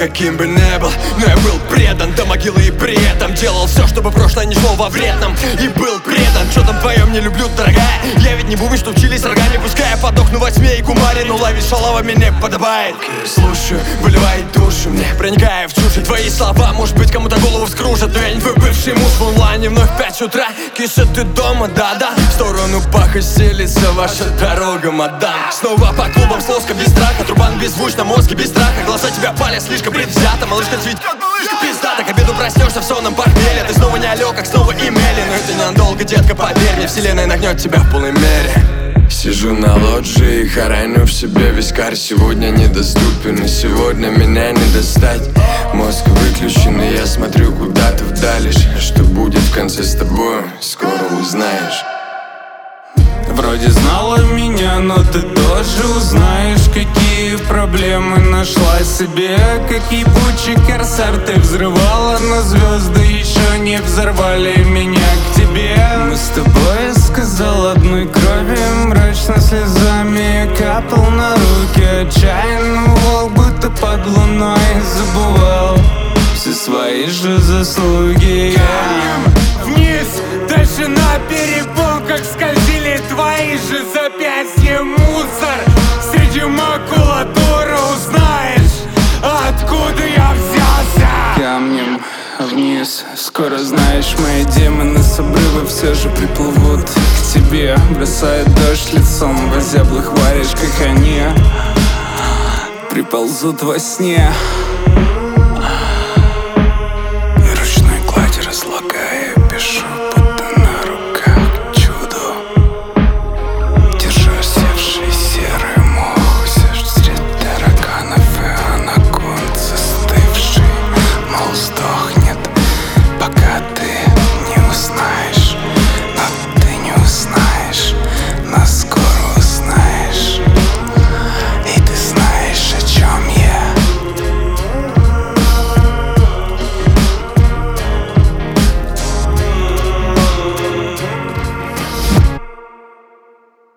каким бы ни был, но я был предан до могилы и при этом делал все, чтобы прошлое не шло во вред нам. И был предан, что там твоем не люблю, дорогая. Я ведь не бубен, что учились рогами. Пускай я подохну во тьме и кумаре, но ловить шалавами не подобает. Слушаю, выливает душу мне, проникая в чушь. Твои слова, может быть, кому-то голову вскружат, но я не твой бывший муж. В онлайне вновь 5 утра, Киса, ты дома, да-да. В сторону Паха селится ваша дорога, мадам. Снова по клубам с лоска без страха, трубан беззвучно, мозги без страха. Глаза тебя палят слишком предвзято, малышка цветет пизда. Так к обеду проснешься в сонном похмелье. Ты снова не алё, как снова имели. Но это ненадолго, детка, поверь мне, вселенная нагнет тебя в полной мере. Сижу на лоджии и хороню в себе вискарь. Сегодня недоступен, и сегодня меня не достать. Мозг выключен, и я смотрю куда-то вдали. Что будет в конце с тобой, скоро узнаешь. Вроде знала меня, но ты тоже узнаешь, какие проблемы нашла себе. Как ебучий корсар ты взрывала, но звезды еще не взорвали меня к тебе. Мы с тобой, сказал, одной крови, мрачно слезами капал на руки. Отчаянно волк, будто под луной забывал все свои же заслуги. Вниз, дальше на перепонках скользили твои же запястья. Мусор среди макулатуры, узнаешь, откуда я взялся. Камнем вниз, скоро знаешь, мои демоны с обрыва все же приплывут к тебе. Бросает дождь лицом в озяблых варежках, они приползут во сне.